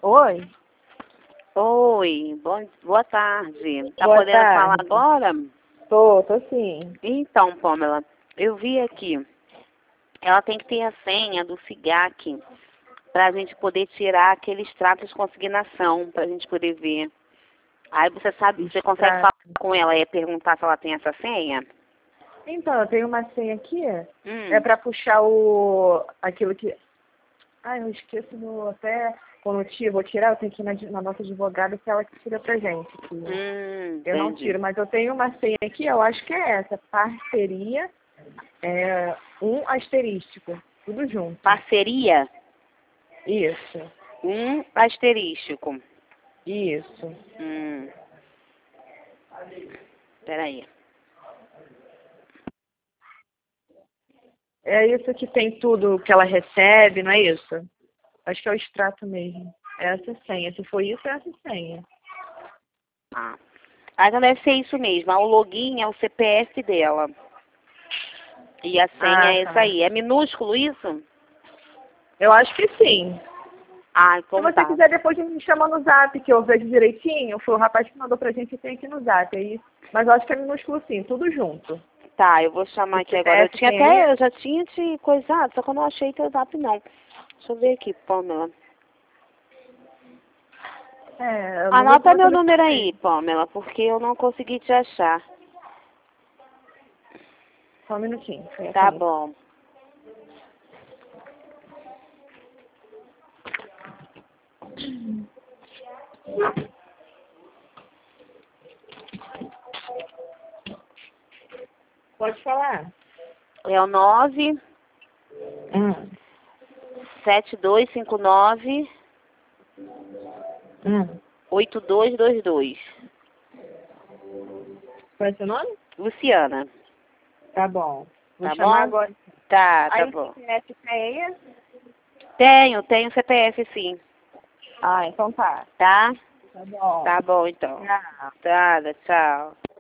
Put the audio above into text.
Oi? Oi, boa tarde. Tá Boa podendo falar tarde. agora? Tô sim. Então, Pamela, eu vi aqui. Ela tem que ter a senha do SIGAC para a gente poder tirar aquele extrato de consignação, para a gente poder ver. Aí você sabe, você consegue Extrato. falar com ela e perguntar se ela tem essa senha? Então, eu tenho uma senha aqui. É Hum, pra puxar aquilo que... Ai, eu esqueço até quando vou tirar, eu tenho que ir na nossa advogada que ela que tira pra gente. Eu não entendi. tiro, mas eu tenho uma senha aqui, eu acho que é essa. Parceria, um asterístico. Tudo junto. Parceria, Isso. asterístico. Isso. Peraí. É isso que tem tudo que ela recebe, não é isso? Acho que é o extrato mesmo. É essa senha. Se for isso, é essa senha. Ah, então deve ser isso mesmo. O login é o CPF dela. E a senha Ah, é essa tá. aí. É minúsculo isso? Eu acho que sim. Ah, Se então você tá. quiser, depois me chama no zap, que eu vejo direitinho. Foi o rapaz que mandou pra gente e tem aqui no zap. Aí, mas eu acho que é minúsculo sim, tudo junto. Tá, eu vou chamar O aqui agora. CPF tem aí? Eu já tinha te coisado, só que eu não achei teu zap não. Deixa eu ver aqui, Pamela. É, o número do Anota meu meu telefone número aí. aí, Pamela, porque eu não consegui te achar. Só um minutinho. Tá bom. Pode falar. É o 9 Hum. 7259 Hum. 8222. Qual é seu nome? Luciana, Tá bom. Vou tá chamar bom? agora. Tá Aí o bom. CPF tem aí? Tenho CPF sim. Ah, então tá. Tá? Tá bom. Tá bom então. Tchau. Tá, tchau.